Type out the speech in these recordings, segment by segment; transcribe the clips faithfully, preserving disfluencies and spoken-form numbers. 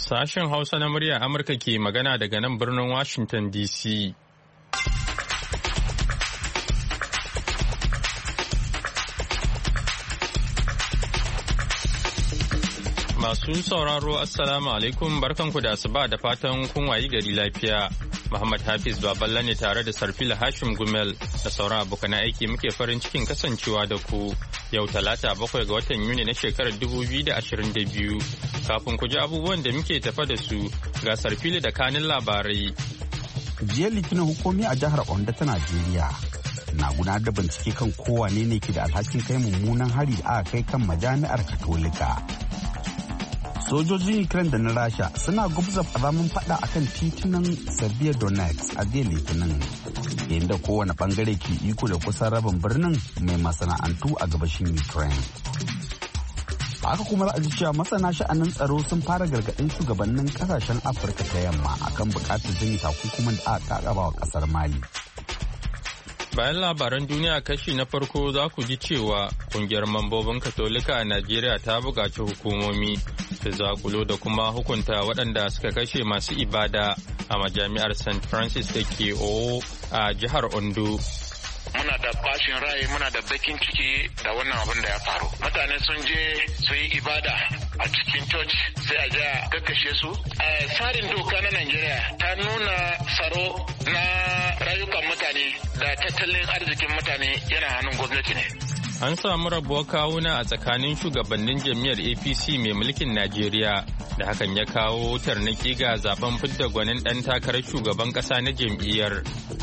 Sashen Hausa na murya Amurka ke magana daga nan birnin Washington D C. Masu sauraro Assalamu alaikum barkanku da asuba da fatan kun wayi gari lafiya. Muhammad Hafiz Baballa ne tare da Sarfila Hashim Gumel da sauran abokan aiki muke farin cikin kasancewa da ku yau talata bakwai ga watan Yuni na shekarar dubu biyu da ashirin da biyu. Kafin ku ji abubuwan da muke tafa da su ga Sarfila da kanin labarai. Jiya litinin hukumi a jihar Ondo ta Najeriya na gudanar da bincike kan kowane ne ke da alhakin kai mummunan hari da aka kai kan majami'ar Katolika. Sojojin Ukraine da na Rasha suna gubza fadamin fada akan titunan Severodonetsk a jiya litinin, inda kowane bangare ke iko da kusan rabin birnin mai masana'antu a gabashin Ukraine. Haka kuma za a ji cewa masana sha'anin tsaro sun fara gargaɗin shugabannin kasashen Afirka ta yamma akan buƙatar janye takunkumin da aka kakaba wa ƙasar Mali. Bayan labaran duniya kashi na farko za ku ji cewa kungiyar mambobin Katolika a Najeriya ta buƙaci hukumomi da zakulo da kuma hukunta waɗanda suka kashe masu ibada a majami'ar Saint Francis da ke Owo a jihar Ondo. Muna da bashin rai, muna da bakin ciki da wannan abin da ya faru. Mutane sun je su yi ibada a cikin church sai a ja kakkashe su. Tsarin doka na Najeriya ta nuna tsaro na rayukan mutane da tattalin arzikin mutane yana hannun gwamnati ne. An samu rabuwar kawuna a tsakanin shugabannin jam'iyyar A P C mai mulkin Najeriya da hakan ya kawo tarnaki ga zaben fidda gwanin ɗan takarar shugaban ƙasa na jam'iyyar.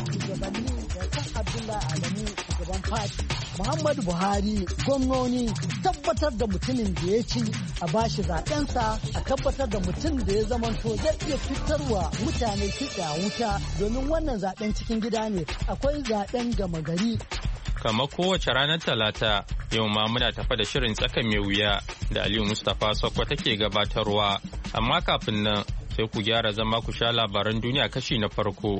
Muhammadu Buhari gwamnoni tabbatar da mutumin da ya ci a bashi zaɓensa, a tabbatar da mutum da ya zamanto zai iya fitarwa mutane kitse a wuta domin wannan zaɓen cikin gida ne, akwai zaɓen gama gari. Kamar kowace ranar Talata, yau ma muna tafa da shirin tsaka mai wuya da Aliyu Mustapha Sokko take gabatarwa, amma kafin nan sai ku gyara zama ku sha labaran duniya kashi na farko.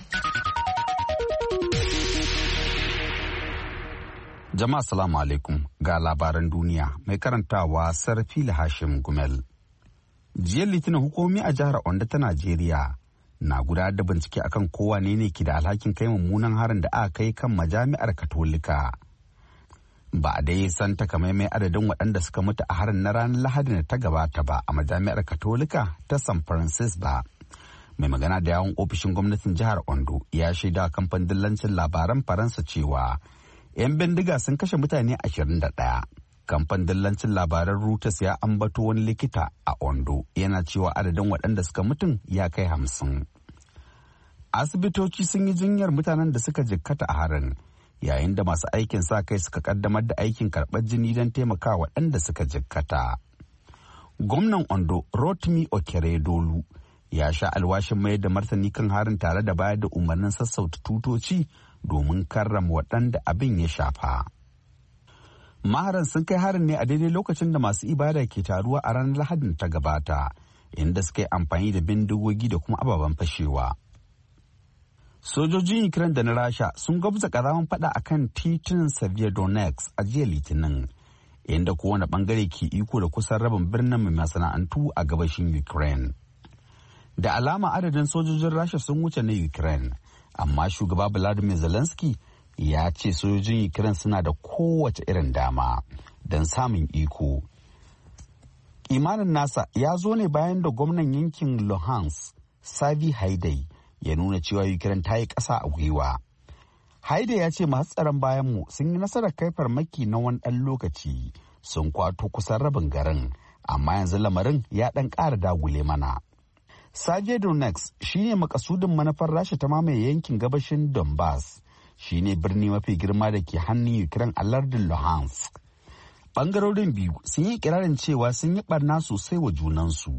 Jama'a salamu alaikum ga labaran duniya mai karantawa Sarfila Hashim Gumel. Jiya litinin hukumomi a jihar Ondo ta Najeriya na gudanar da bincike akan kowane ne ke da alhakin kai mummunan harin da aka kai kan majami'ar Katolika. Ba a dai san takamaimai adadin waɗanda suka mutu a harin na ranar Lahadi da ta gabata ba a majami'ar Katolika ta San Francis ba. Mai magana da yawon ofishin gwamnatin jihar Ondo ya shaida kamfanin dillancin labaran Faransa cewa 'yan bindiga sun kashe mutane ashirin da ɗaya. Kamfanin dillancin labaran Reuters ya ambato wani likita a Ondo yana cewa adadin waɗanda suka mutum ya kai hamsin. Asibitoci sun yi jinyar mutanen da suka jikkata a harin, yayin da masu aikin sa kai suka kaddamar da aikin karɓar jini don taimaka waɗanda suka jikkata. Gwamnan Ondo Rotimi Okeredolu ya sha alwashin mayar da martani kan harin tare da bayar da umarnin sassauta tutoci domin karrama waɗanda abin ya shafa. Maharan sun kai harin ne a daidai lokacin da masu ibada ke taruwa a ranar Lahadin ta gabata, inda suka yi amfani da bindigogi da kuma ababen fashewa. Sojojin Ukraine da na Rasha sun gwabza ƙazamin fada akan titin Severodonetsk a jiya Litinin, inda kowane bangare ke iko da kusan rabin birnin mai masana'antu a gabashin Ukraine. Da alama adadin sojojin Rasha sun wuce na Ukraine, amma shugaba Vladimir Zelensky ya ce sojojin Ukraine suna da kowace irin dama don samun iko. Imanin nasa ya zo ne bayan da gwamnan yankin Luhansk, Savi Haidai, ya nuna cewa Ukraine ta yi ƙasa a gwiwa. Haidai ya ce masu tsaron bayanmu sun yi nasarar kai farmaki na wani ɗan lokaci, sun kwato kusan rabin garin, amma yanzu lamarin ya ɗan ƙara dagule mana. Severodonetsk shine makasudin manufar Rasha ta mamaye yankin gabashin Donbass, shine birni mafi girma da ke hannun Ukraine a lardin Luhansk. Bangarorin biyu sun yi kirarin cewa sun yi barna sosai wa junansu.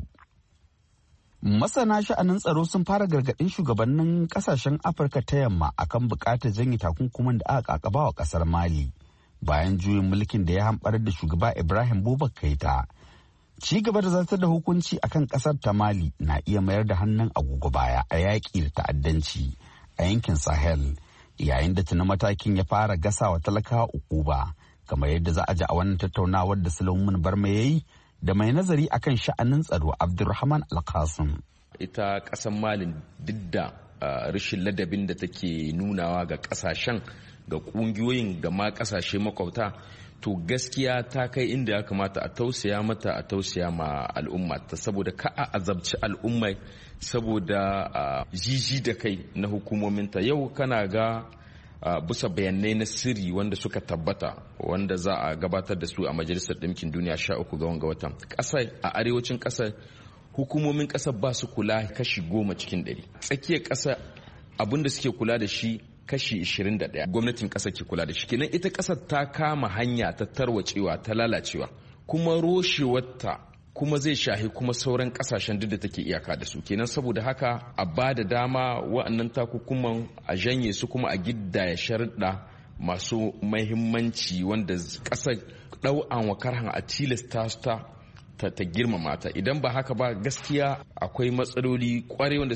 Masana sha'anin tsaro sun fara gargaɗin shugabannin kasashen Afirka ta yamma akan buƙatar janye takunkuman da aka kakaba wa ƙasar Mali bayan juyin mulkin da ya hamɓarar da shugaba Ibrahim Boubacar Keita. Ci gaba da zartar da hukunci akan kasar ta Mali na iya mayar da hannun agogo baya a yaƙi da ta'addanci a yankin Sahel, yayin da tuni matakin ya fara gasa wa talakawa ukuba, kamar yadda za a ji a wannan tattaunawar da Sulaiman Barma ya yi da mai nazari akan sha'anin tsaro Abdulrahman Alkasim. Ita ƙasar Malin duk da rashin ladabin da take nunawa ga ƙasashen ga ƙungiyoyin da ma ƙasashe makwabta, to gaskiya ta kai inda ya kamata a tausaya mata a tausaya ma al'umma ta, saboda ka a azabci al'ummai saboda jiji da kai na hukumominta. Yau kana ga bisa bayanai na sirri wanda suka tabbata wanda za a gabatar da su a Majalisar Ɗinkin Duniya sha uku ga wanga watan, ƙasar a arewacin ƙasar hukumomin ƙasar ba su kula kashi goma cikin ɗari, tsakiyar ƙasar abinda suke kula da shi kashi ishirin da ɗaya gwamnatin ƙasar ke kula da shi. Kenan ita ƙasar ta kama hanya ta tarwacewa ta lalacewa, kuma roshewarta kuma zai shahi kuma sauran ƙasashen duk da take iyaka da su. Kenan saboda haka a ba da dama wa'annan takukuman a janye su kuma a giddaya sharuɗa masu mahimmanci wanda ƙasar ɗau'an wa karhan a tilasta ta ta girmama ta. Idan ba haka ba gaskiya akwai matsaloli kwarai wanda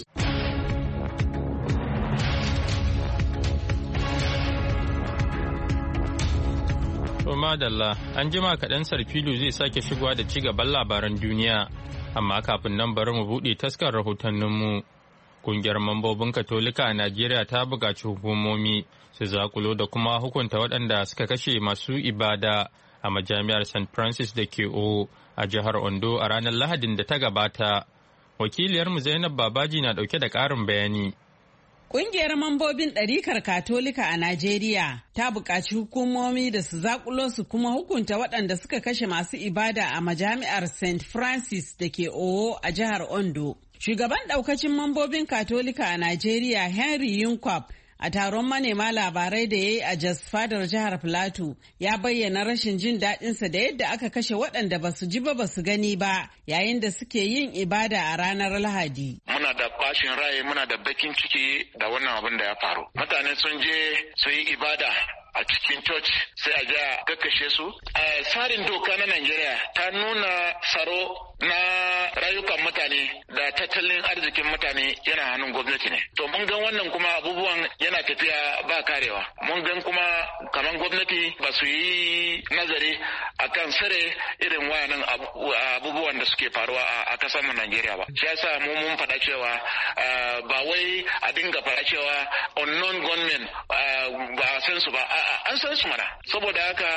madalla an jima kaɗan Sarfilu zai sake shigowa da ci gaban labaran duniya, amma kafin nan bari mu buɗe taskar rahotanninmu. Ƙungiyar mambobin Katolika a Najeriya ta buƙaci hukumomi su zakulo da kuma hukunta waɗanda suka kashe masu ibada a majami'ar Saint Francis da ke O a jihar Ondo a ranar Lahadin da ta gabata. Wakiliyarmu Zainab Babaji na ɗauke da ƙarin bayani. Ƙungiyar mambobin ɗarikar Katolika a Najeriya ta buƙaci hukumomi da su zaƙulo su kuma hukunta waɗanda suka kashe masu ibada a majami'ar Saint Francis da ke Owo a jihar Ondo. Shugaban ɗaukacin mambobin Katolika a Najeriya Henry Yunkwab a taron manema labarai da ya yi a Jos Fadar jihar Filato ya bayyana rashin jin daɗinsa da yadda aka kashe waɗanda ba su ji ba ba su gani ba yayin da suke yin ibada a ranar Lahadi. Muna da bashin rai, muna da bakin ciki da wannan abin da ya faru. Mutane sun je su yi ibada a cikin church sai a ja kakkashe su. A tsarin doka na Najeriya ta nuna tsaro na rayukan mutane da tattalin arzikin mutane yana hannun gwamnati ne. To mun gan wannan kuma abubuwan yana tafiya ba karewa. Mun gan kuma kamar gwamnati ba su yi nazari akan sare irin wayannan abubuwan da suke faruwa a kasar mu Najeriya ba. Shi yasa mu mun faɗa cewa ba wai a dinga faɗa cewa unknown gunmen ba a san su ba. A'a an san su mana. Saboda haka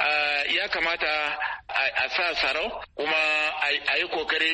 ya kamata a sa tsaro kuma a yi kokari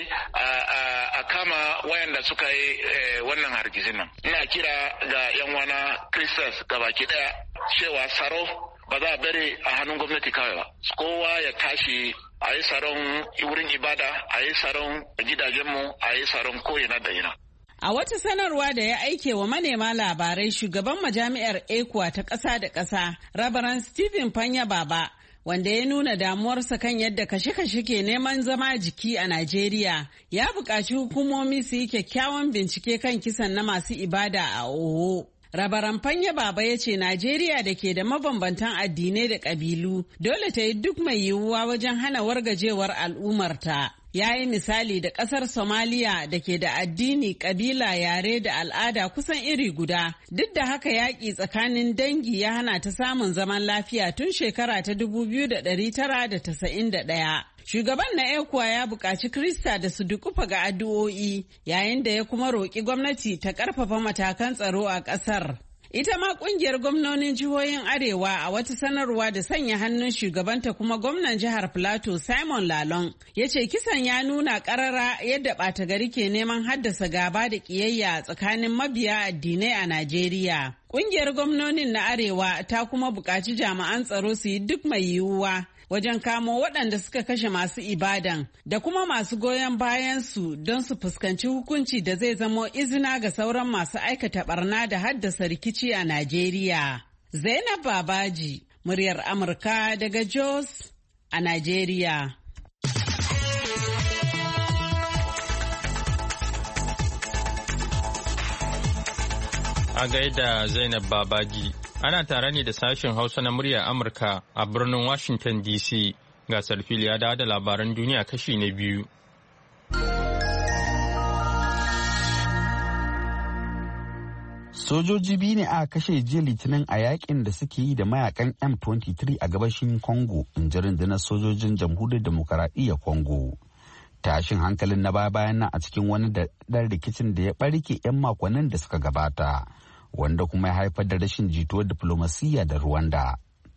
a kama wayanda suka yi wannan hargitsin nan. Ina kira ga yan wana Christians gabaki daya cewa tsaro ba za a bari a hannun gwamnati kawai ba. Kowa ya tashi a yi tsaron wurin ibada, a yi tsaron gidajenmu, a yi tsaron ko'ina da ina. A wata sanarwa da ya aike wa manema labarai shugaban majami'ar ECWA ta ƙasa da ƙasa, Rabaran Stephen Fanya Baba, wanda ya nuna damuwarsa kan yadda kashe-kashe ke neman zama jiki a Najeriya, ya buƙaci hukumomi su yi kyakkyawan bincike kan kisan na masu ibada a Owo. Rabaran Fanya Baba ya ce Najeriya da ke da mabambantan addinai da ƙabilu dole ta yi duk mai yiwuwa wajen hana wargajewar al'ummarta. Ya yi misali da ƙasar Somaliya da ke da addini, ƙabila, yare da al'ada kusan iri guda. Duk da haka yaƙi tsakanin dangi ya hana ta samun zaman lafiya tun shekara ta dubu biyu da ɗari tara da tasa'in da ɗaya. Shugaban na ECWA ya buƙaci Krista da su dukufa ga addu'o'i yayin da ya kuma roƙi gwamnati ta ƙarfafa matakan tsaro a ƙasar. Ita ma kungiyar gwamnonin jihohin Arewa a wata sanarwa da sanya hannun shugabanta kuma gwamnan jihar Plateau Simon Lalong ya ce kisan ya nuna karara yadda ɓata gari ke neman haddasa gaba da ƙiyayya tsakanin mabiya addinai a Najeriya. Kungiyar gwamnonin na Arewa ta kuma buƙaci jami'an tsaro su yi duk mai yiwuwa wajen kamo waɗanda suka kashe masu ibadan da kuma masu goyon bayansu don su fuskanci hukunci da zai zamo izina ga sauran masu aikata barna da haddasa rikici a Najeriya. Zainab Babaji, muryar Amurka daga Jos a Najeriya. A gaida Zainab Babaji. Ana tare ne da sashen Hausa na muryar Amurka a birnin Washington D C. Gasar fili ya dawo da labaran duniya kashi na biyu. Sojoji biyu ne aka kashe jiya Litinin a yakin da suke yi da mayakan M twenty-three a gabashin Congo, in ji rundunar sojojin Jamhuriyar Demokaradiyyar Congo. Tashin hankalin na baya-bayan nan a cikin wani daɗaɗɗen rikicin da ya ɓarke 'yan makonnin da suka gabata, wanda kuma ya haifar da rashin jituwar diflomasiyya da Rwanda.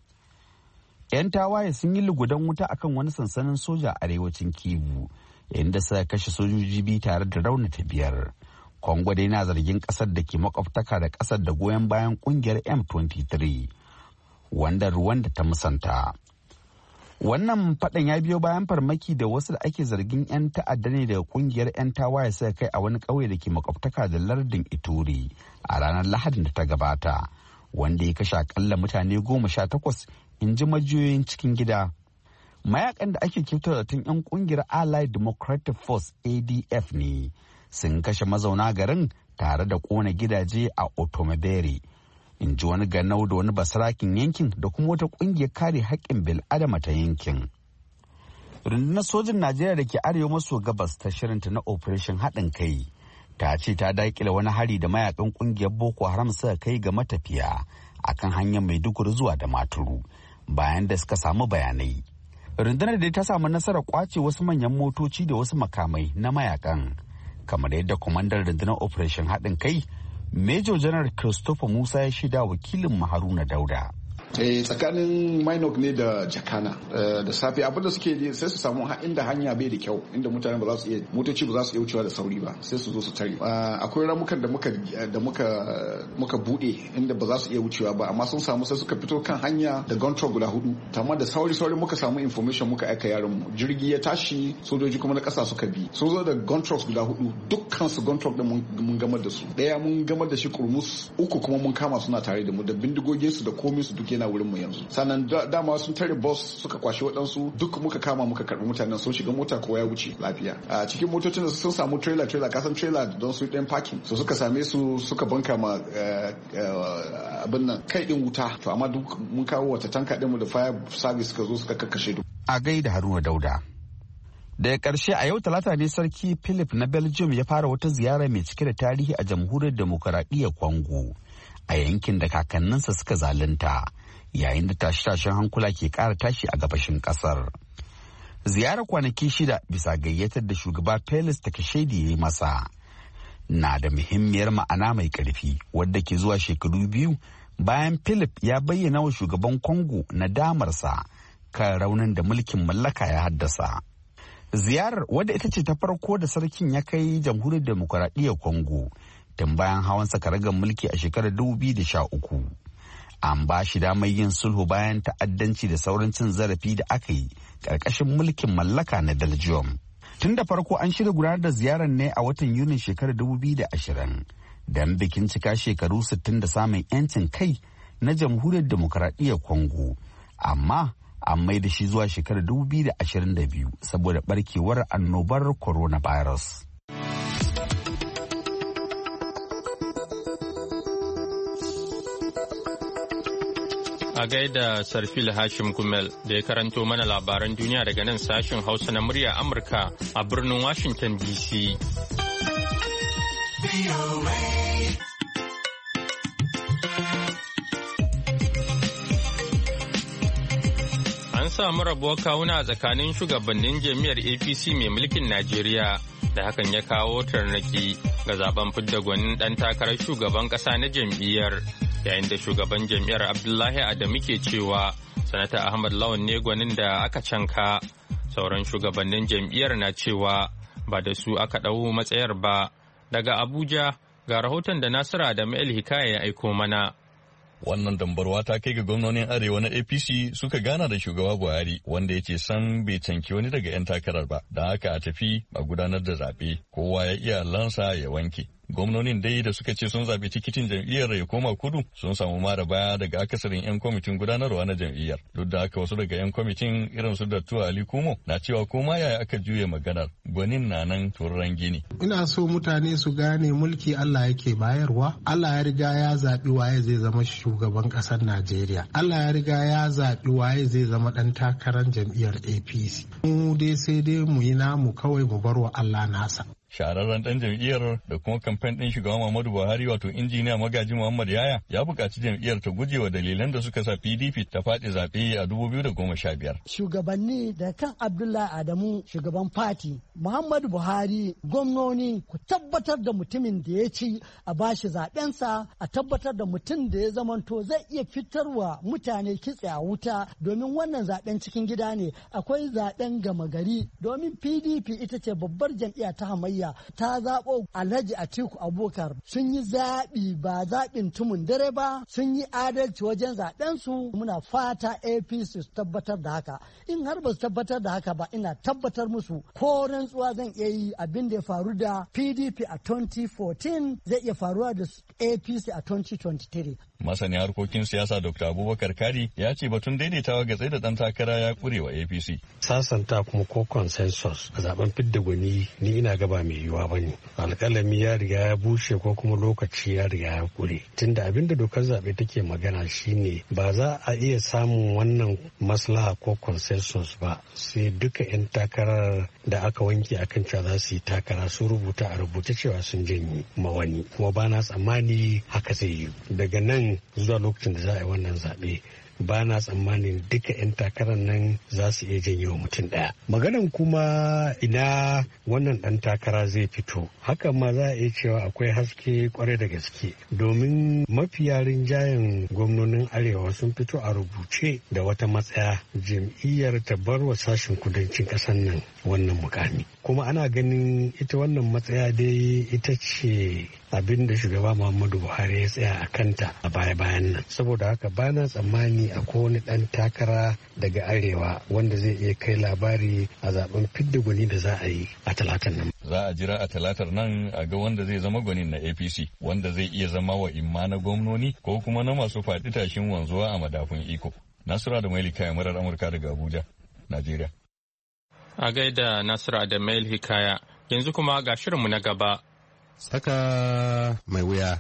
'Yan tawaye sun yi lugudan wuta akan wani sansanin soja a arewacin Kivu, inda suka kashe sojoji biyu tare da raunata biyar. Kongo dai na zargin kasar da ke makwabtaka da kasar da goyon bayan kungiyar M twenty-three, wanda Rwanda ta musanta. Wannan faɗan ya biyo bayan farmaki da wasu da ake zargin 'yan ta'adda ne daga kungiyar 'yan tawaye suka kai a wani ƙauye da ke makwabtaka da lardin Ituri a ranar Lahadin da ta gabata, wanda ya kashe akalla mutane goma sha takwas, in ji majiyoyin cikin gida. Mayakan da ake kyautar tun 'yan kungiyar Allied Democratic Force A D F ne sun kashe mazauna garin tare da kona gidaje a Otomebere, in ji wani ganau da wani basarakin yankin da kuma wata kungiyar kare haƙƙin bil'adama ta yankin. Rundunar sojin Najeriya da ke arewa maso gabas ta shirinta na Operation haɗin kai ta ce ta daƙile wani hari da mayakan kungiyar Boko Haram suka kai ga matafiya akan hanyar Maiduguri zuwa Damaturu bayan da suka samu bayanai. Rundunar da ta samu nasarar kwace wasu manyan motoci da wasu makamai na mayakan, kamar yadda kwamandan rundunar Operation haɗin kai Major General Christopher Musa ya shida wakilin Haruna Dauda. Eh, tsakanin Minok ne da Jakana da safe abinda suke yi sai su samu inda hanya bai da kyau, inda mutane ba za su iya motoci ba za su iya wucewa da sauri ba, sai su zo su tare. Akwai ramukan da muka da muka muka bude inda ba za su iya wucewa ba, amma sun samu sai suka fito kan hanya da gontrol guda hudu. Tamma da sauri sauri muka samu information muka aika yaron mu, jirgi ya tashi, sojoji kuma na kasa suka bi. Sun zo da gontrols guda hudu, dukkan su gontrol din mun gamar da su. Daya mun gamar da shi kurmus, uku kuma mun kama suna tare da mu da bindigogin su da komai su duk yana wurin mu yanzu. Sannan dama sun tare bus suka kwashi waɗansu, duk muka kama muka karɓi mutanen, sun shiga mota kowa ya wuce lafiya. A cikin motocin da sun samu trailer trailer kasan trailer don su ɗan parking, so suka same su suka banka ma abin nan kai din wuta, to amma duk mun kawo wata tanka din mu da fire service suka zo suka kakkashe duk. A gaida Haruna Dauda. Daga ƙarshe a yau talata ne sarki Philip na Belgium ya fara wata ziyara mai cike da tarihi a jamhuriyar demokaradiyyar Congo, a yankin da kakanninsa suka zalunta, yayin da tashe-tashen hankula ke ƙara tashi a gabashin ƙasar. Ziyarar kwanaki shida bisa gayyatar da shugaba Felix Tshisekedi ya yi masa na da muhimmiyar ma'ana mai ƙarfi, wadda ke zuwa shekaru biyu bayan Philip ya bayyana wa shugaban Congo nadamarsa kan raunin da mulkin mallaka ya haddasa. Ziyarar, wadda ita ce ta farko da sarkin ya kai jamhuriyar demokaradiyyar Congo tun bayan hawan sakaragar mulki a shekarar dubu biyu da sha uku. An ba shi damar yin sulhu bayan ta'addanci da sauran cin zarafi da aka yi ƙarƙashin mulkin mallaka na Belgium. Tun da farko an shirya gudanar da ziyarar ne a watan Yunin shekarar dubu biyu da ashirin don bikin cika shekaru sittin da samun 'yancin kai na jamhuriyar demokaradiyyar Congo. Amma an mai da shi zuwa shekarar dubu biyu da ashirin da biyu saboda barkewar annobar coronavirus. A gaida Sarfil Hashim Gumel da ya karanto mana labaran duniya daga nan sashen Hausa na murya Amurka a birnin Washington D C. An samu rabuwar kawuna a tsakanin shugabannin jami'ar A P C mai mulkin Najeriya, da hakan ya kawo tarnaki ga zaben fidda gwanin ɗan takarar shugaban ƙasa na jam'iyyar. Yayin da shugaban jam'iyyar Abdullahi Adamu ke cewa sanata Ahmad Lawan ne gwanin da aka canka, sauran shugabannin jam'iyyar na cewa ba da su aka ɗau matsayar ba. Daga Abuja ga rahoton da Nasiru Adamu El Hikaya ya aiko mana. Wannan dambarwa ta kai ga gwamnonin arewa na A P C suka gana da shugaba Buhari, wanda ya ce san bai canki wani daga 'yan takarar ba, da haka a tafi a gudanar da zaɓe, kowa ya iya lansa ya wanke. Gwamnonin dai da suka ce sun zaɓi tikitin jam'iyyar ya koma kudu sun samu mara baya daga akasarin 'yan kwamitin gudanarwa na jam'iyyar. Duk da haka wasu daga 'yan kwamitin irin su Dattuwa Ali Kumo na cewa koma yaya aka juye maganar, gwanin na nan turran gini. Ina so mutane su gane mulki Allah yake bayarwa. Allah ya riga ya zaɓi waye zai zama shugaban ƙasar Najeriya. Allah ya riga ya zaɓi waye zai zama ɗan takarar jam'iyyar A P C. Mu dai sai dai mu yi namu kawai mu bar wa Allah nasa. Shahararren ɗan jam'iyyar da kuma kamfen ɗin shugaban Muhammadu Buhari wato injiniya Magaji Muhammad Yaya ya buƙaci jam'iyyar ta guje wa dalilan da suka sa P D P ta faɗi zaɓe a dubu biyu da goma sha biyar. Shugabanni da kan Abdullahi Adamu shugaban fati, Muhammadu Buhari gwamnoni ku tabbatar da mutumin da ya ci a bashi zaɓensa, a tabbatar da mutum da ya zamanto zai iya fitarwa mutane kitse a wuta, domin wannan zaɓen cikin gida ne. Akwai zaɓen gama gari, domin P D P ita ce babbar jam'iyya ta hamayya, ta zaɓo Alhaji Atiku Abubakar. Sun yi zaɓi ba zaɓin tumun dare ba, sun yi adalci wajen zaɓensu. Muna fata A P C su tabbatar da haka. In har ba su tabbatar da haka ba, ina tabbatar musu ko rantsuwa zan iya yi abin da ya faru da P D P a twenty fourteen zai iya faruwa da A P C a twenty twenty-three. Masani harkokin siyasa Doctor Abubakar Kari ya ce batun daidaitawa ga tsaye da ɗan takara ya ƙure wa A P C. Sasanta kuma ko consensus a zaben fidda gwani ni ina gaba mai yiwuwa ba ne. Alƙalami ya riga ya bushe ko kuma lokaci ya riga ya ƙure. Tunda abin da dokar zaɓe take magana shine ba za a iya samun wannan maslaha ko consensus ba sai duka 'yan takarar da aka wanke akan cewa za su yi takara sun rubuta a rubuce cewa sun janye ma wani, kuma ba na tsammani haka zai yi. Daga nan zuwa lokacin da za a yi wannan zaɓe ba na tsammanin duka 'yan takarar nan za su iya janye wa mutum ɗaya. Maganan kuma ina wannan ɗan takara zai fito, hakan ma za a iya cewa akwai haske kwarai da gaske, domin mafiya rinjayen gwamnonin arewa sun fito a rubuce da wata matsaya jam'iyyar ta bar wa sashen kudancin ƙasar nan wannan mukami. Kuma ana ganin ita wannan matsaya dai ita ce abin da shugaba Muhammadu Buhari ya tsaya a kanta a baya-bayan nan. Saboda haka bana tsammani akwai wani ɗan takara daga arewa wanda zai iya kai labari a zaben fidda gwani da za a yi a talatar nan. Za a jira a talatar nan a ga wanda zai zama gwanin na A P C, wanda zai iya zama wa imma na gwamnoni ko kuma na masu faɗi tashin wanzuwa a madafun iko. Nasura da Maili Kaya, murar Amurka daga Abuja, Najeriya. A gaida Nasura da Maili Hikaya, yanzu kuma ga shirinmu na gaba. Saka mai wuya.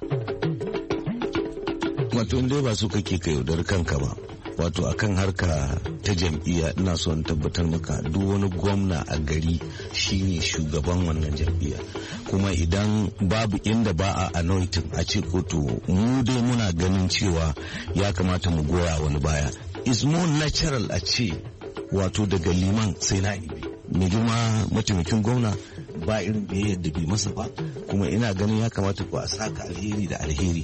Wato inda ba su kake ka yaudar kanka ba, wato akan harka ta jam'iyya ina so in tabbatar maka duk wani gwamna a gari shine shugaban wannan jam'iyya, kuma idan babu inda ba a anointing a ce ko to mu dai muna ganin cewa ya kamata mu goya wani baya. Is more natural a ce wato daga liman sai na ibi mai girma mataimakin gwamna ba irin biyayyar da bai masa ba, kuma ina ganin ya kamata ku a saka alheri da alheri.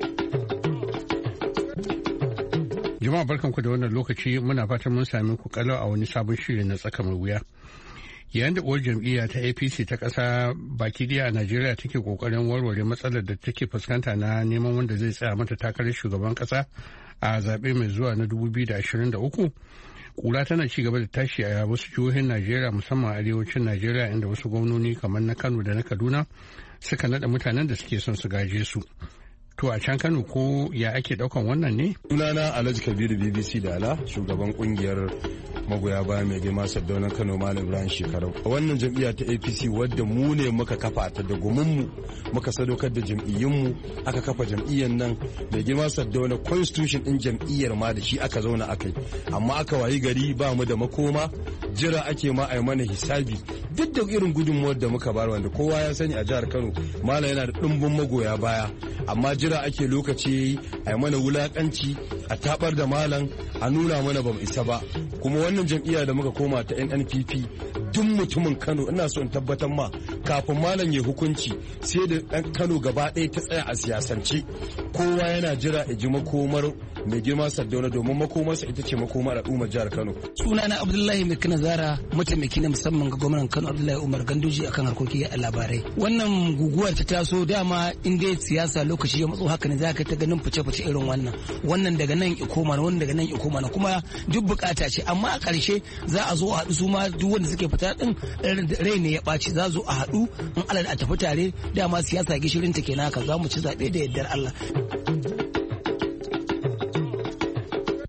Jama'a barkanku da wannan lokaci, muna fatan mun sami ku kalau a wani sabon shiri na tsaka mai wuya. Yayin da uwar jam'iyya ta A P C ta ƙasa baki daya a Najeriya take kokarin warware matsalar da take fuskanta na neman wanda zai tsaya mata takarar shugaban ƙasa a zaɓe mai zuwa na dubu biyu da ashirin da uku. Kura tana ci gaba da tashi a wasu jihohin Najeriya, musamman arewacin Najeriya, inda wasu gwamnoni kamar na Kano da na Kaduna suka nada mutanen da suke son su gaje su. To a can Kano ko ya ake daukan wannan ne? Sunana Alhaji Kabiru B B C Dala, shugaban kungiyar magoya baya mai girma Saddaunan Kano Malam Ibrahim Shekarau. Wannan jam'iyya ta A P C wadda mu ne muka kafa ta da gumunmu, muka sadaukar da jam'iyyunmu aka kafa jam'iyyar nan, mai girma Saddauna constitution din jam'iyyar ma da shi aka zauna akai. Amma aka wayi gari ba mu da makoma, jira ake ma ai mana hisabi. Duk da irin gudunmuwar da muka bar, wanda kowa ya sani a jihar Kano Malam yana da dimbin magoya baya, amma jira ake lokaci yayi ai mana wulakanci, a tabar da Malam, a nuna mana bamu isa ba. Kuma wannan jam'iyya da muka koma ta N N P P, duk mutumin Kano ina so in tabbatar ma kafin Malam ya hukunci sai da ɗan Kano gaba ɗaya ta tsaya a siyasance. Kowa yana jira ya ji makomar mai girma Sardauna, domin makomarsa ita ce makomar al'ummar jihar Kano. Sunana Abdullahi Mai Kana Zara, mataimaki na musamman ga gwamnan Kano Abdullahi Umar Ganduji akan harkokin yaɗa labarai. Wannan guguwar ta taso dama in dai siyasa lokaci ya matso haka ne za ka ta ganin fice-fice irin wannan. Wannan daga nan ya koma na, wannan daga nan ya koma na, kuma duk bukata ce, amma a ƙarshe za a zo a haɗu su ma duk wanda suke fita din rai ne ya ɓaci, za zo a haɗu in Allah da a tafi tare, dama siyasa gishirin ta kenan haka za mu ci zaɓe da yardar Allah.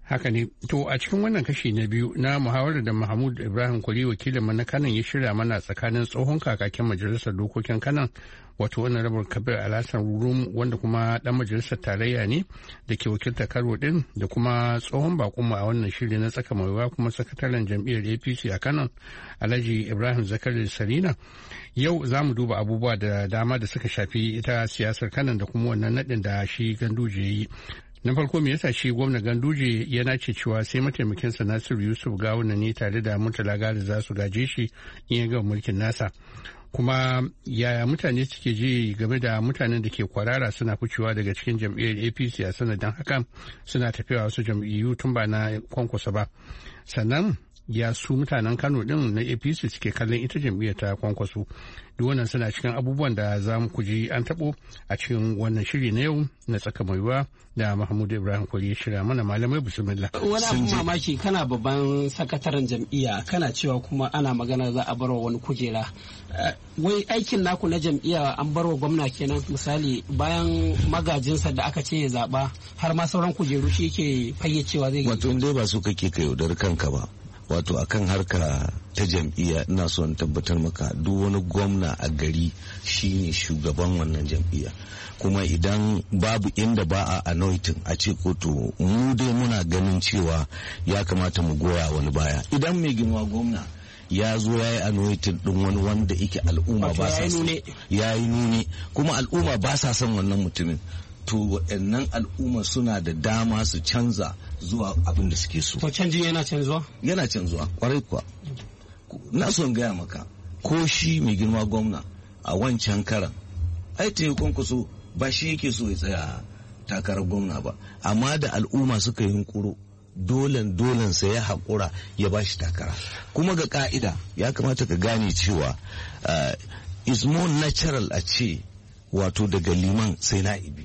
Haka ne. To a cikin wannan kashi na biyu na muhawarar da Mahmud Ibrahim Kwari wakilin mu na Kanan ya shirya mana tsakanin tsohon kakakin majalisar dokokin Kanan wato wannan rabar Kabir Alhassan Rurum wanda kuma dan majalisar tarayya ne da ke wakiltar Kano din da kuma tsohon bakonmu a wannan shiri na tsaka mai wuya kuma sakataren jam'iyyar A P C a Kanan Alhaji Ibrahim Zakari Sarina. Yau za mu duba abubuwa da dama da suka shafi ita siyasar Kanan da kuma wannan nadin da shi Ganduje yi. Na farko me yasa shi gwamna Ganduje ya nace cewa sai mataimakinsa Nasiru Yusuf Gawuna ne tare da Murtala Gali za su gaje shi in ya gama mulkin nasa. Kuma yaya mutane suke ji game da mutanen da ke kwarara suna ficewa daga cikin jam'iyyar A P C a sanadin hakan suna tafiya wasu jam'iyyu tun ba na Kwankwaso ba. Sannan ya su mutanen Kano din na A P C suke kallon ita jam'iyyar ta Kwankwaso. Duk wannan suna cikin abubuwan da za mu kuji an tabo a cikin wannan shiri na yau na tsaka mai ruwa da Mahmud Ibrahim Kwari ya shirya mana. Malamai bismillah. Wani abu mamaki kana babban sakataren jam'iyya kana cewa kuma ana magana za a barwa wani kujera. Wai aikin naku na jam'iyya an barwa gwamna kenan, misali bayan magajinsa da aka ce ya zaba har ma sauran kujeru shi yake fayyacewa zai. Wato dai ba su kake ka yaudar kanka ba. Wato akan harka ta jam'iyya ina so in tabbatar maka duk wani gwamna a gari shine shugaban wannan jam'iyya, kuma idan babu inda ba a anointing a ce ko to mu dai muna ganin cewa ya kamata mu goya wani baya. Idan mai girma gwamna ya zo ya yi anointing din wani wanda yake al'umma ba sa son, ya yi nune kuma al'umma ba sa son wannan mutumin, to waɗannan al'umma suna da dama su canza zuwa abin da suke so. To canjin yana canzuwa? Yana canzuwa kwarai kuwa. Na son gaya maka ko shi mai girma gwamna a wancan karan ai ta yi Kwankwaso ba shi yake so ya tsaya takarar gwamna ba, amma da al'umma suka yi hunkuro dolen dolen sa ya haƙura ya ba shi takara. Kuma ga ka'ida ya kamata ka gane cewa uh, is more natural a ce wato daga liman sai na'ibi.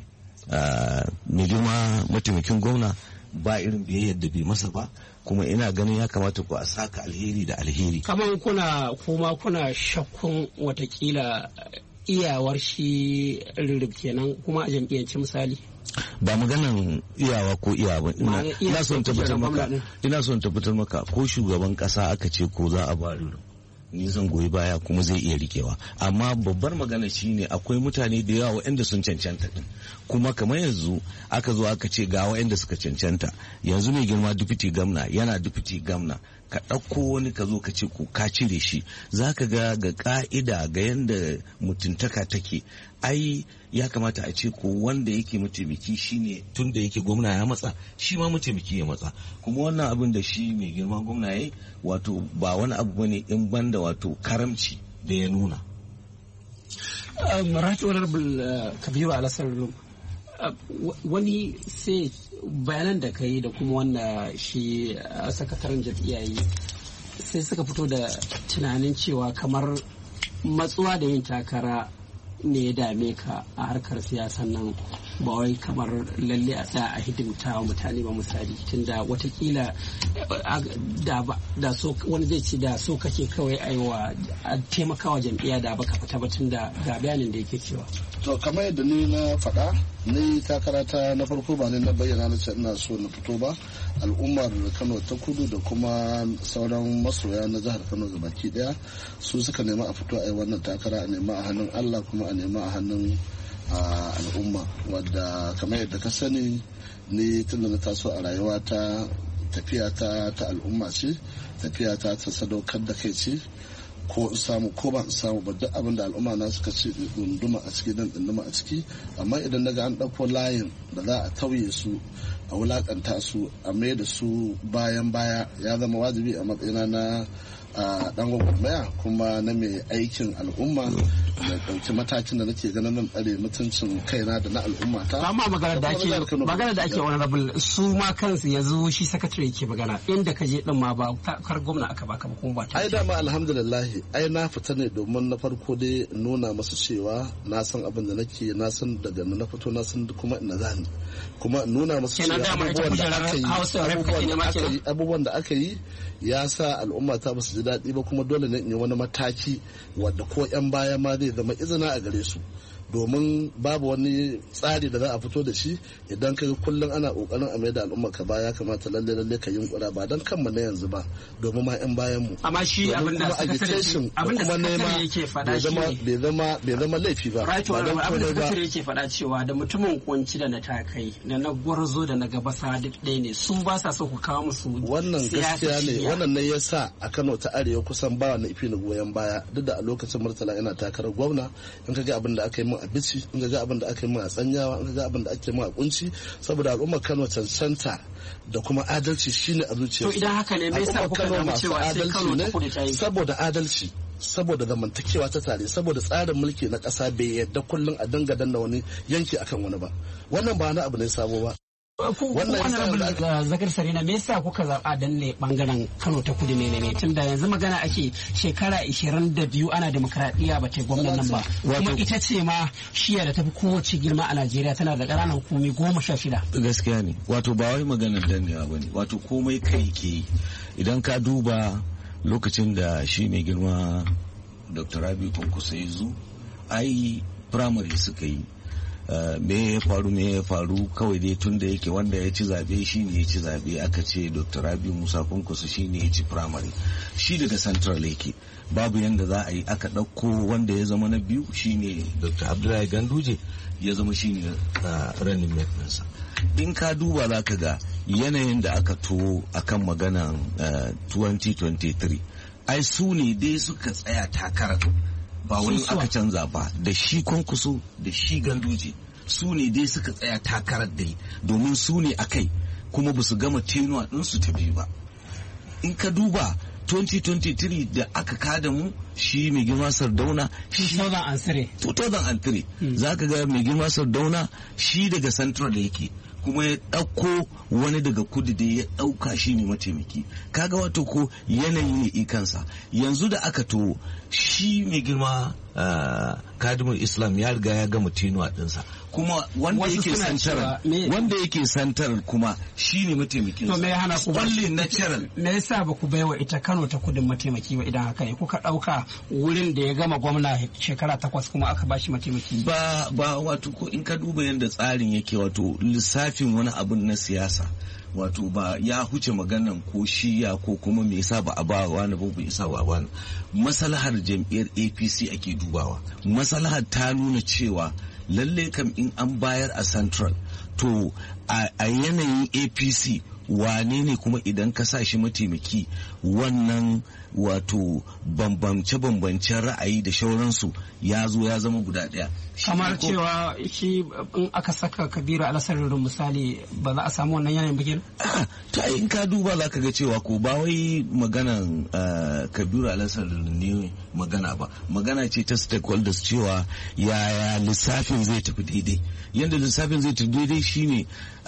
Mai girma mataimakin gwamna ba irin biyayyar da bai masa ba, kuma ina ganin ya kamata ku a saka alheri da alheri. Kamar kuna kuma kuna shakkun watakila iyawar shi rirrib kenan kuma a jam'iyyance misali. Ba maganan iyawa ko iyawa ina ina son tabbatar maka ina son tabbatar maka ko shugaban kasa aka ce ko za a ba rirrib ni zan goyi baya kuma zai iya rikewa, amma babbar magana shine akwai mutane da yawa waɗanda sun cancanta din, kuma kamar yanzu aka zo aka ce ga waɗanda suka cancanta. Yanzu mai girma deputy gamna yana deputy gamna, ka ɗauko wani ka zo ka ce ko ka cire shi, zaka ga ga ka'ida ga yanda mutuntaka take ai ya kamata a ce ko wanda yake mataimaki shine tun da yake gwamna ya matsa shi ma mataimaki ya matsa. Kuma wannan abin da shi mai girma gwamna yayi wato ba wani abu bane in banda wato karamci da ya nuna. Right Honorable Kabiru Alhassan, wani sai bayanan da kai da kuma wanda shi sakataren jam'iyya yi sai suka fito da tunanin cewa kamar matsuwa da yin takara ne ya dame ka a harkar siyasan nan, ba wai kamar lalle a tsaya a hidimta wa mutane ba misali, tunda watakila da so wani zai ci da so kake kawai aiwa a taimakawa jam'iyya da baka fita ba, tunda ga bayanin da yake cewa. To kamar yadda ni na faɗa ni takara ta na farko ba ne na bayyana na ce ina so na fito ba, al'ummar Kano ta kudu da kuma sauran masoya na jihar Kano da baki daya su suka nema a fito a yi wannan takara, a nema a hannun Allah kuma a nema a hannun al'umma, wadda kamar yadda ka sani ni tun da na taso a rayuwa ta tafiya ta ta al'umma ce, tafiya ta ta sadaukar da kai ce, ko in samu ko ba in samu ba duk abin da al'umma na suka ce dunduma a ciki dan dunduma a ciki. Amma idan naga an ɗauko layin da za a tauye su a wulakanta su a mai da su bayan baya, ya zama wajibi a matsayina na a dan gwagwarmaya kuma na mai aikin al'umma da ɗauki matakin da nake ganin nan tsare mutuncin kaina da na al'umma ta. Amma magana da ake magana da ake wani rabin su ma kansu yanzu shi sakatare yake magana inda ka je din ma ba kar gwamna aka baka ba kuma ba ta. Ai dama alhamdulillah ai na fita ne domin na farko dai nuna masu cewa na san abin da nake, na san daga na fito, na san kuma ina zani, kuma nuna masu cewa abubuwan da aka yi ya sa al'umma ta basu ji daɗi ba, kuma dole ne in yi wani mataki wadda ko 'yan baya ma zai zama izina a gare su. domin babu wani tsari da za a fito da shi idan ka kullum ana kokarin a maida al'umma ka baya kamata lalle lalle ka yunkura ba dan kanmu na yanzu ba domin ma yan bayan mu amma shi abinda agitation abinda kuma nema yake faɗa shi bai zama bai zama laifi ba right abinda sakatare yake faɗa cewa da mutumin kunci da na takai da na gwarzo da na gabasa duk ɗaya ne su ba sa so ku kawo musu wannan gaskiya ne wannan ne yasa a Kano ta Arewa kusan ba na ifi na goyon baya duk da a lokacin Murtala ina takarar gwamna in ka ga abin da aka yi min a Bichi in ka ga abin da aka yi min a Tsanyawa in ka ga abin da aka yi min a Kunci saboda al'ummar Kano cancanta da kuma adalci shine a zuciyarsu. To idan haka ne me yasa kuka zama cewa sai Kano ta kudu ta yi? Saboda adalci, saboda zamantakewa ta tare, saboda tsarin mulki na ƙasa bai yadda kullum a dinga danna wani yanki akan wani ba. Wannan ba na abu ne sabo ba. Wannan zakar sarina me yasa kuka zaɓa danne bangaren Kano ta kudu ne ne tunda yanzu magana ake shekara ishirin da biyu ana demokradiyya ba ta gwamnan nan ba kuma ita ce ma shiya da tafi kowace girma a Najeriya tana da ƙananan hukumi goma sha shida. Gaskiya ne wato ba wai maganar dannewa ba ne wato komai kai ke idan ka duba lokacin da shi mai girma Dr. Rabi Kwankwaso ya zo ai primary suka yi. Uh, me ya faru me ya faru kawai dai tun da yake wanda ya ci zabe shi ne ya ci zabe aka ce Dr. Rabi Musa Kwankwaso shi ne ya ci primary shi daga central yake babu yanda za a yi aka ɗauko wanda ya zama na biyu shi ne Dr. Abdullahi Ganduje ya zama shi ne uh, running mate ɗinsa. In ka duba za ka ga yanayin da aka to akan maganan uh, twenty twenty-three ai su ne dai suka tsaya takarar ba wani aka canza ba da shi Kwankwaso da shi Ganduje su ne dai suka tsaya takarar dai domin su ne a kai kuma ba su gama tenuwa ɗinsu ta biyu ba. In ka duba twenty twenty-three da aka kada mu shi mai girma Sardauna two thousand three hmm. za ka ga mai girma Sardauna shi daga central da yake kuma ya ɗauko wani daga kudu da ya ɗauka shi ne mataimaki kaga wato ko yanayi ne ikansa yanzu da aka to shi mai girma uh, kadimul islam ya riga ya gama tenuwa ɗinsa kuma wanda yake santarar wanda yake santarar kuma shi ne mataimakin to me ya hana ku only natural me yasa ba ku baiwa ita Kano ta kudin mataimaki ba idan haka ne kuka ɗauka wurin da ya gama gwamna shekara takwas kuma aka bashi mataimaki ba ba wato ko in ka duba yadda tsarin yake wato lissafin wani abun na siyasa wato ba ya huce maganan ko shiya ko kuma me yasa ba a ba wani ba bai isa ba wani maslahar jam'iyyar A P C ake dubawa maslahar ta nuna cewa lalle kam in an bayar a central to a yanayin A P C wane ne kuma idan ka sa shi mataimaki wannan wato bambance-bambancen ra'ayi da shauransu ya zo ya zama guda ɗaya. Kamar cewa shi in aka saka Kabiru Alasarin misali ba za a samu wannan yanayin bikin? Ta in ka duba za ka ga cewa ko ba wai maganan Kabiru Alasarin ne magana ba. Magana ce ta stakeholders cewa yaya lissafin zai tafi daidai. Yanda lissafin zai tafi daidai shine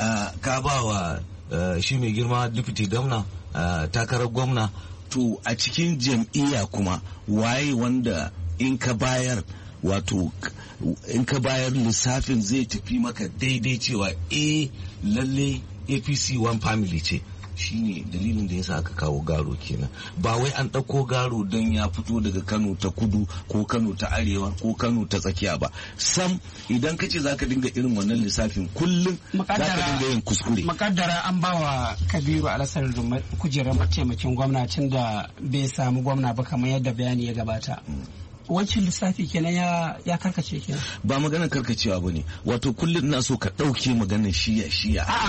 ka ba wa shi mai girma deputy gwamna takarar gwamna to a cikin jam'iyya kuma waye wanda in ka bayar wato in ka bayar lissafin zai tafi maka daidai cewa eh lalle A P C one family ce shine dalilin da yasa aka kawo garo kenan ba wai an ɗauko garo don ya fito daga Kano ta kudu ko Kano ta arewa ko Kano ta tsakiya ba sam idan ka ce zaka dinga irin wannan lissafin kullum zaka dinga yin kuskure makaddara an bawa Kabiru Alasar kujerar mataimakin gwamnatin da bai samu gwamna ba kamar yadda bayani ya gabata wancan lissafi kenan ya ya karkace kenan ba maganar karkacewa bane wato kullum na so ka dauke maganar shiya shiya a'a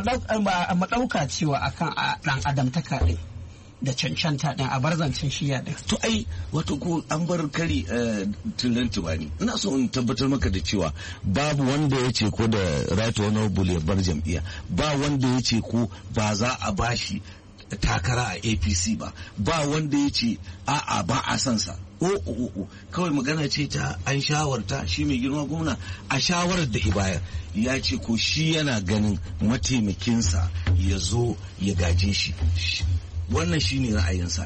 mu dauka cewa akan dan adamtaka din da cancanta din a bar zancen shiya din to ai wato ko an bar kari tilan tubani ina so in tabbatar maka da cewa babu wanda ya ce ko da right honorable ya bar jam'iyya ba wanda ya ce ko ba za a bashi takara a A P C ba ba wanda ya ce a'a ba a san sa o o o kawai magana ce ta an shawarta shi mai girma gwamna a shawarar da ibaya ya ce ko shi yana ganin mataimakinsa ya zo ya gaje shi wannan shine ra'ayinsa.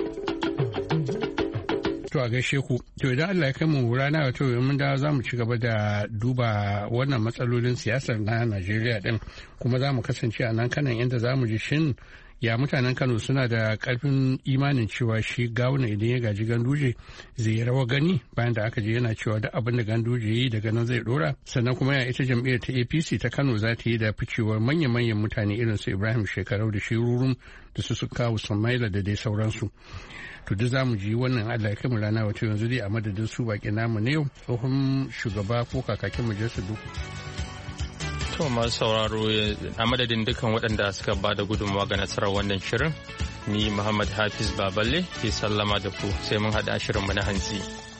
To a gaishe ku, to idan Allah ya kai mu rana wato mun da za mu ci gaba da duba wannan matsalolin siyasar na Najeriya din kuma za mu kasance a nan kanan inda za mu ji shin ya mutanen Kano suna da karfin imanin cewa shi Gawuna idan ya gaji Ganduje zai yi rawa gani bayan da aka je yana cewa duk abin da Ganduje yi daga nan zai dora. Sannan kuma ya ita jam'iyyar ta A P C ta Kano za ta yi da ficewar manya-manyan mutane irin su Ibrahim Shekarau da Shirurum da su su kawo Sumaila da dai sauransu. To duk zamu ji wannan Allah ya kai mu rana wato yanzu dai a madadin su baki namu ne yau tsohon shugaba ko kakakin majalisar duk. To masu sauraro a madadin dukkan waɗanda suka ba da gudunmawa ga nasarar wannan shirin ni Muhammad Hafiz Baballe ke sallama da ku sai mun haɗa shirinmu na hantsi.